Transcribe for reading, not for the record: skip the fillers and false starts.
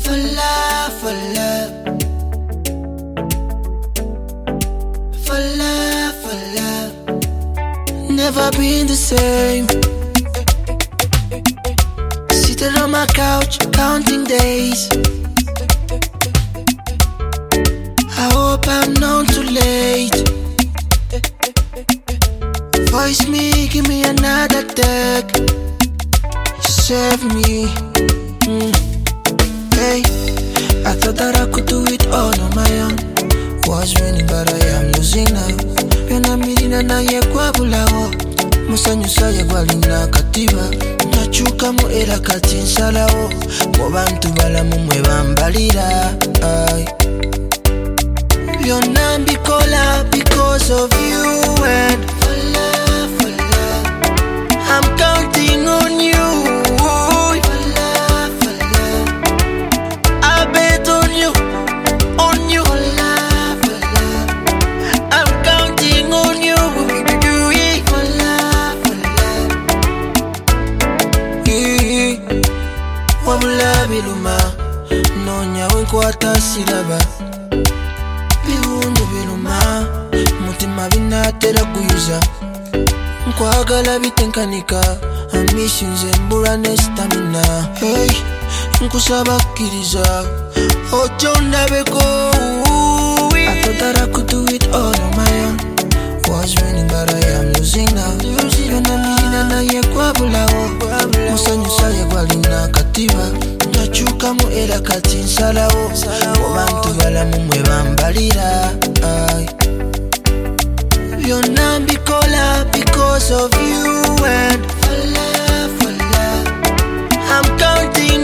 For love, for love. For love, for love. Never been the same. Sitting on my couch, counting days. I hope I'm not too late. Voice me, give me another deck. Save me. Hey, I thought that I could do it all on my own. Was winning, but I am losing now. Pena mirina na ye kwa bulawo. Musanyusa ye gwalina katiba. Nachuka mu era kati nsalawo. Mu bantu balamu mwe bambalira. Byonna mbikola because of you and for love, for love. I'm counting on you. For love, for love. I bet on you, on you. For love, for love. I'm counting on you. For love, for love. Wabula biluma, nonya wenkwata silaba. Bihundu biluma, mutima binatera kuyuza. Nkwagala bitenkanika, amishinze mbura nestamina. Hey, nkusaba kiriza, ojo ndabeko. I thought that I could do it all on my own. Was winning but I am losing now. Yona mirina na ye kwa bulawo. Musanyusa ye gwalina katiba. Nachuka mu era kati nsalawo. Obantu balamu mwe bambalira. Byonna mbikola because of you and for love, for love. I'm counting